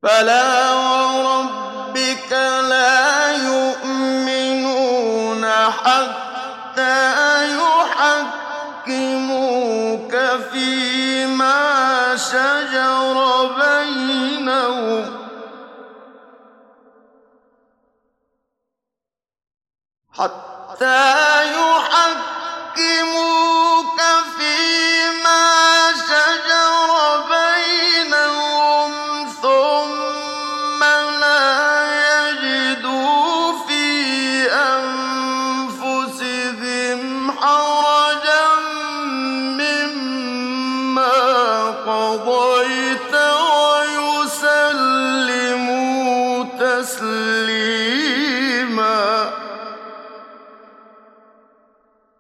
فلا وربك لا يؤمنون حتى يحكموك فيما شجر بينهم ثم لا يجدوا في أنفسهم حرجا مما قضيت